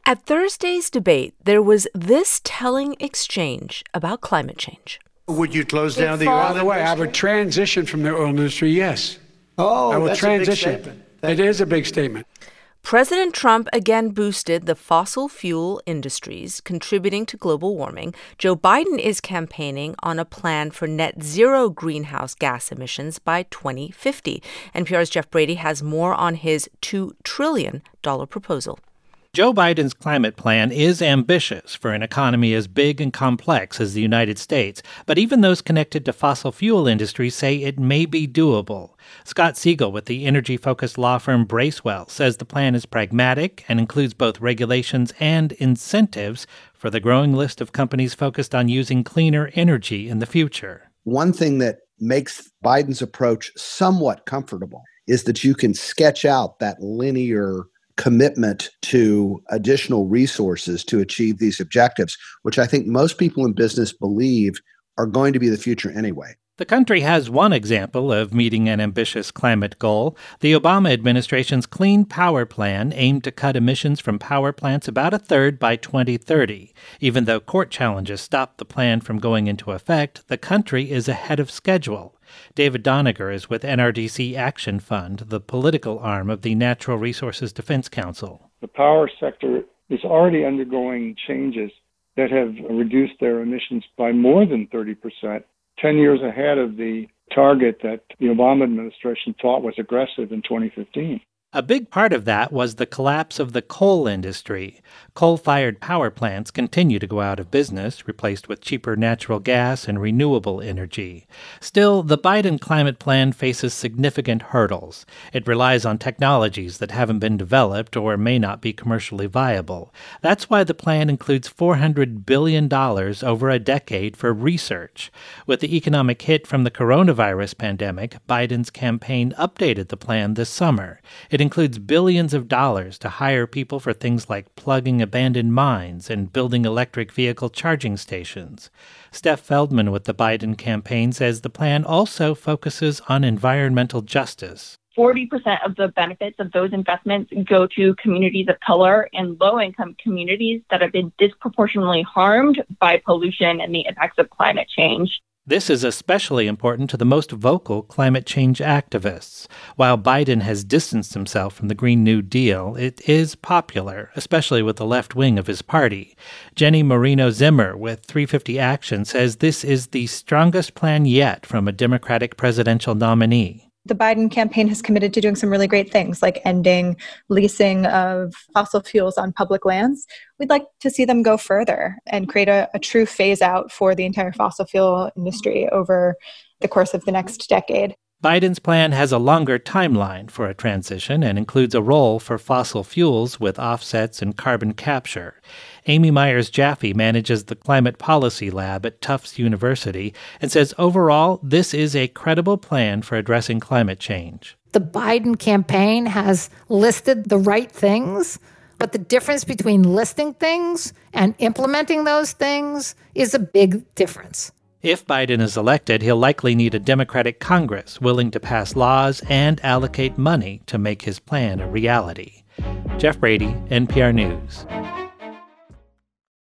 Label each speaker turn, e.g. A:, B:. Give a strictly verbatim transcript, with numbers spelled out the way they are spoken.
A: At Thursday's debate, there was this telling exchange about climate change.
B: Would you close down the
C: By
B: oil
C: the way, I
B: industry?
C: would transition from the oil industry, yes.
B: Oh,
C: I will
B: that's
C: transition.
B: a big statement. Thank
C: It
B: you.
C: is a big statement.
A: President Trump again boosted the fossil fuel industries, contributing to global warming. Joe Biden is campaigning on a plan for net zero greenhouse gas emissions by twenty fifty. N P R's Jeff Brady has more on his two trillion dollars proposal.
D: Joe Biden's climate plan is ambitious for an economy as big and complex as the United States, but even those connected to fossil fuel industries say it may be doable. Scott Siegel with the energy-focused law firm Bracewell says the plan is pragmatic and includes both regulations and incentives for the growing list of companies focused on using cleaner energy in the future.
E: One thing that makes Biden's approach somewhat comfortable is that you can sketch out that linear commitment to additional resources to achieve these objectives, which I think most people in business believe are going to be the future anyway.
D: The country has one example of meeting an ambitious climate goal. The Obama administration's Clean Power Plan aimed to cut emissions from power plants about a third by twenty thirty. Even though court challenges stopped the plan from going into effect, the country is ahead of schedule. David Doniger is with N R D C Action Fund, the political arm of the Natural Resources Defense Council.
F: The power sector is already undergoing changes that have reduced their emissions by more than thirty percent, ten years ahead of the target that the Obama administration thought was aggressive in twenty fifteen.
D: A big part of that was the collapse of the coal industry. Coal-fired power plants continue to go out of business, replaced with cheaper natural gas and renewable energy. Still, the Biden climate plan faces significant hurdles. It relies on technologies that haven't been developed or may not be commercially viable. That's why the plan includes four hundred billion dollars over a decade for research. With the economic hit from the coronavirus pandemic, Biden's campaign updated the plan this summer. It includes billions of dollars to hire people for things like plugging abandoned mines and building electric vehicle charging stations. Steph Feldman with the Biden campaign says the plan also focuses on environmental justice.
G: forty percent of the benefits of those investments go to communities of color and low-income communities that have been disproportionately harmed by pollution and the effects of climate change.
D: This is especially important to the most vocal climate change activists. While Biden has distanced himself from the Green New Deal, it is popular, especially with the left wing of his party. Jenny Marino Zimmer with three fifty Action says this is the strongest plan yet from a Democratic presidential nominee.
H: The Biden campaign has committed to doing some really great things, like ending leasing of fossil fuels on public lands. We'd like to see them go further and create a, a true phase out for the entire fossil fuel industry over the course of the next decade.
D: Biden's plan has a longer timeline for a transition and includes a role for fossil fuels with offsets and carbon capture. Amy Myers-Jaffe manages the Climate Policy Lab at Tufts University and says overall, this is a credible plan for addressing climate change.
I: The Biden campaign has listed the right things, but the difference between listing things and implementing those things is a big difference.
D: If Biden is elected, he'll likely need a Democratic Congress willing to pass laws and allocate money to make his plan a reality. Jeff Brady, N P R News.